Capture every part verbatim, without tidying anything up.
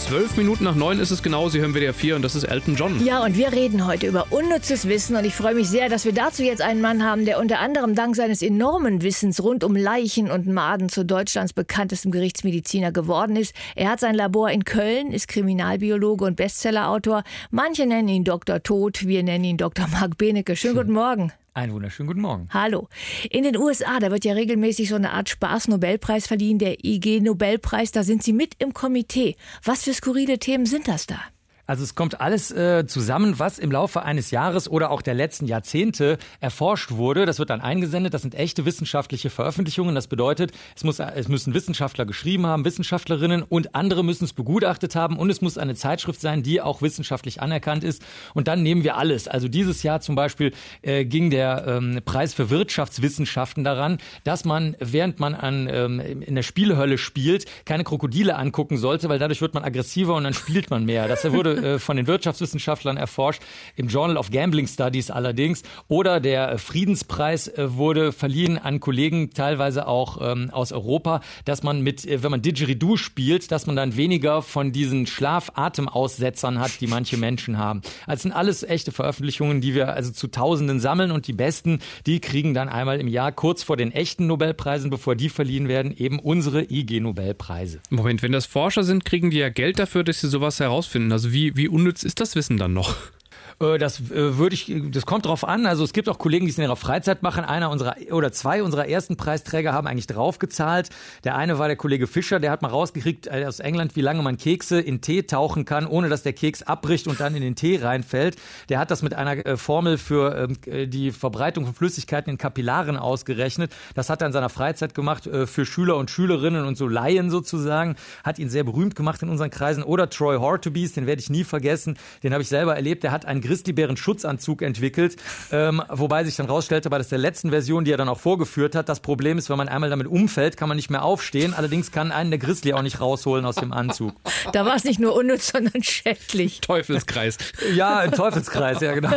Zwölf Minuten nach neun ist es genau. Sie hören W D R vier und das ist Elton John. Ja, und wir reden heute über unnützes Wissen und ich freue mich sehr, dass wir dazu jetzt einen Mann haben, der unter anderem dank seines enormen Wissens rund um Leichen und Maden zu Deutschlands bekanntestem Gerichtsmediziner geworden ist. Er hat sein Labor in Köln, ist Kriminalbiologe und Bestsellerautor. Manche nennen ihn Doktor Tod, wir nennen ihn Doktor Marc Benecke. Schönen guten Morgen. Einen wunderschönen guten Morgen. Hallo. In den U S A, da wird ja regelmäßig so eine Art Spaß-Nobelpreis verliehen, der I G-Nobelpreis. Da sind Sie mit im Komitee. Was für skurrile Themen sind das da? Also es kommt alles äh, zusammen, was im Laufe eines Jahres oder auch der letzten Jahrzehnte erforscht wurde. Das wird dann eingesendet. Das sind echte wissenschaftliche Veröffentlichungen. Das bedeutet, es, muss, es müssen Wissenschaftler geschrieben haben, Wissenschaftlerinnen und andere müssen es begutachtet haben. Und es muss eine Zeitschrift sein, die auch wissenschaftlich anerkannt ist. Und dann nehmen wir alles. Also dieses Jahr zum Beispiel äh, ging der ähm, Preis für Wirtschaftswissenschaften daran, dass man, während man an, ähm, in der Spielhölle spielt, keine Krokodile angucken sollte, weil dadurch wird man aggressiver und dann spielt man mehr. Das wurde von den Wirtschaftswissenschaftlern erforscht, im Journal of Gambling Studies allerdings. Oder der Friedenspreis wurde verliehen an Kollegen, teilweise auch ähm, aus Europa, dass man mit, wenn man Didgeridoo spielt, dass man dann weniger von diesen Schlaf-Atemaussetzern hat, die manche Menschen haben. Also es sind alles echte Veröffentlichungen, die wir also zu Tausenden sammeln und die besten, die kriegen dann einmal im Jahr, kurz vor den echten Nobelpreisen, bevor die verliehen werden, eben unsere I G-Nobelpreise. Moment, wenn das Forscher sind, kriegen die ja Geld dafür, dass sie sowas herausfinden. Also wie Wie, wie unnütz ist das Wissen dann noch? Das äh, würde ich, das kommt drauf an. Also es gibt auch Kollegen, die es in ihrer Freizeit machen. Einer unserer oder zwei unserer ersten Preisträger haben eigentlich draufgezahlt. Der eine war der Kollege Fischer, der hat mal rausgekriegt äh, aus England, wie lange man Kekse in Tee tauchen kann, ohne dass der Keks abbricht und dann in den Tee reinfällt. Der hat das mit einer äh, Formel für äh, die Verbreitung von Flüssigkeiten in Kapillaren ausgerechnet. Das hat er in seiner Freizeit gemacht äh, für Schüler und Schülerinnen und so Laien sozusagen. Hat ihn sehr berühmt gemacht in unseren Kreisen. Oder Troy Hortobys, den werde ich nie vergessen. Den habe ich selber erlebt. Der hat einen Grizzlybären-Schutzanzug entwickelt, ähm, wobei sich dann rausstellte, bei der letzten Version, die er dann auch vorgeführt hat, das Problem ist, wenn man einmal damit umfällt, kann man nicht mehr aufstehen. Allerdings kann einen der Grizzly auch nicht rausholen aus dem Anzug. Da war es nicht nur unnütz, sondern schädlich. Teufelskreis. Ja, ein Teufelskreis, ja genau.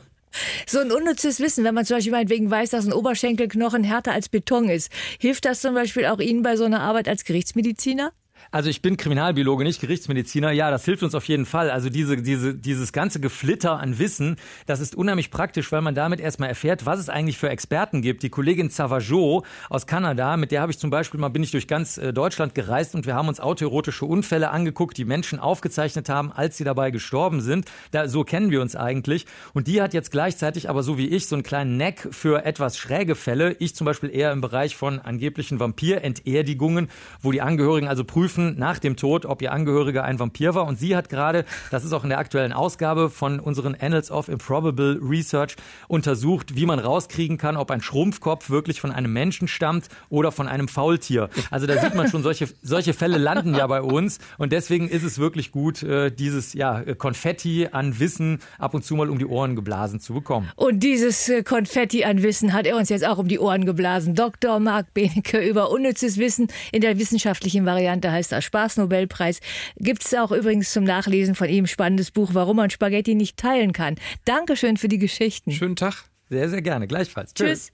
So ein unnützes Wissen, wenn man zum Beispiel meinetwegen weiß, dass ein Oberschenkelknochen härter als Beton ist. Hilft das zum Beispiel auch Ihnen bei so einer Arbeit als Gerichtsmediziner? Also ich bin Kriminalbiologe, nicht Gerichtsmediziner. Ja, das hilft uns auf jeden Fall. Also diese, diese, dieses ganze Geflitter an Wissen, das ist unheimlich praktisch, weil man damit erstmal erfährt, was es eigentlich für Experten gibt. Die Kollegin Savageau aus Kanada, mit der habe ich zum Beispiel mal, bin ich durch ganz Deutschland gereist und wir haben uns autoerotische Unfälle angeguckt, die Menschen aufgezeichnet haben, als sie dabei gestorben sind. Da, so kennen wir uns eigentlich. Und die hat jetzt gleichzeitig aber so wie ich so einen kleinen Neck für etwas schräge Fälle. Ich zum Beispiel eher im Bereich von angeblichen Vampirenterdigungen, wo die Angehörigen also prüfen, nach dem Tod, ob ihr Angehöriger ein Vampir war. Und sie hat gerade, das ist auch in der aktuellen Ausgabe von unseren Annals of Improbable Research, untersucht, wie man rauskriegen kann, ob ein Schrumpfkopf wirklich von einem Menschen stammt oder von einem Faultier. Also da sieht man schon, solche, solche Fälle landen ja bei uns. Und deswegen ist es wirklich gut, dieses ja, Konfetti an Wissen ab und zu mal um die Ohren geblasen zu bekommen. Und dieses Konfetti an Wissen hat er uns jetzt auch um die Ohren geblasen. Doktor Marc Benecke über unnützes Wissen in der wissenschaftlichen Variante heißt das Spaß-Nobelpreis. Gibt es auch übrigens zum Nachlesen von ihm spannendes Buch, warum man Spaghetti nicht teilen kann. Dankeschön für die Geschichten. Schönen Tag. Sehr, sehr gerne. Gleichfalls. Tschüss.